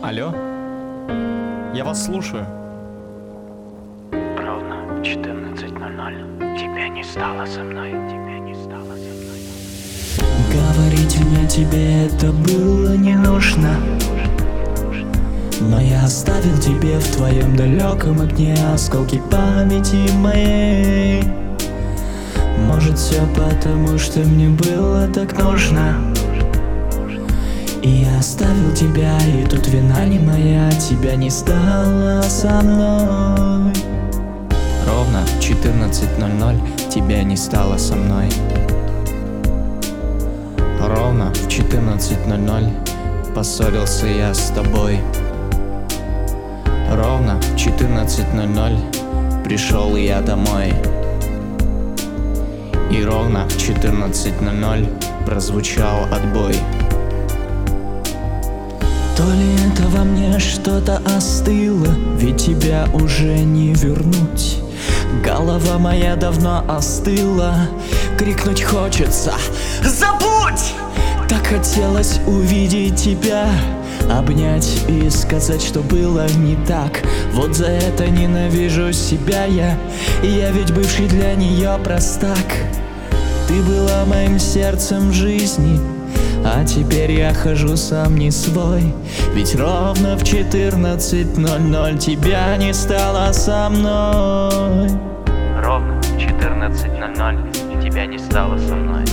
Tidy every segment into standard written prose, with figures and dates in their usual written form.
Алло? Я вас слушаю. Ровно в 14:00 тебя не стало со мной, тебя не стало со мной. Говорить мне тебе это было не нужно, но я оставил тебе в твоем далеком окне осколки памяти моей. Может, все потому, что мне было так нужно, и я оставил тебя, и тут вина не моя, тебя не стало со мной. Ровно в 14:00 тебя не стало со мной. Ровно в 14:00 поссорился я с тобой. Ровно в 14:00 пришел я домой. И ровно в 14:00 прозвучал отбой. То ли это во мне что-то остыло, ведь тебя уже не вернуть. Голова моя давно остыла, крикнуть хочется: забудь! Так хотелось увидеть тебя, обнять и сказать, что было не так. Вот за это ненавижу себя я ведь бывший для нее простак. Ты была моим сердцем в жизни, а теперь я хожу сам не свой. Ведь ровно в 14:00 тебя не стало со мной. Ровно в 14:00 тебя не стало со мной.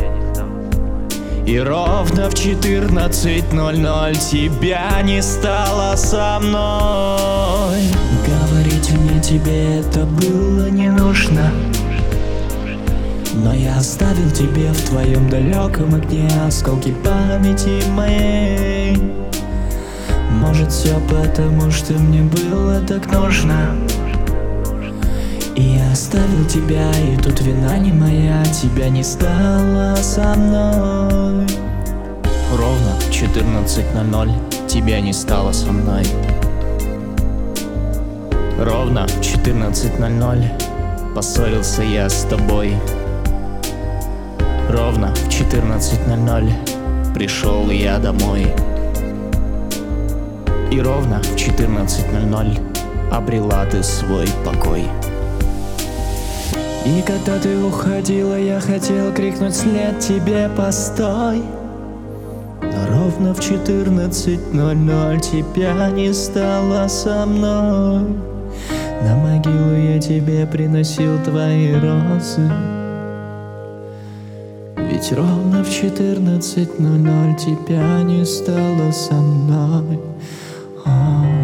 И ровно в 14:00 тебя не стало со мной. Говорить мне тебе это было не нужно, но я оставил тебе в твоем далеком окне осколки памяти моей. Может, все потому, что мне было так нужно, и я оставил тебя, и тут вина не моя, тебя не стало со мной. Ровно в 14:00 тебя не стало со мной. Ровно в 14:00 поссорился я с тобой. Ровно в 14:00 пришел я домой. И ровно в 14:00 обрела ты свой покой. И когда ты уходила, я хотел крикнуть вслед тебе: постой! Но ровно в 14:00 тебя не стало со мной. На могилу я тебе приносил твои розы, ведь ровно в 14:00 тебя не стало со мной.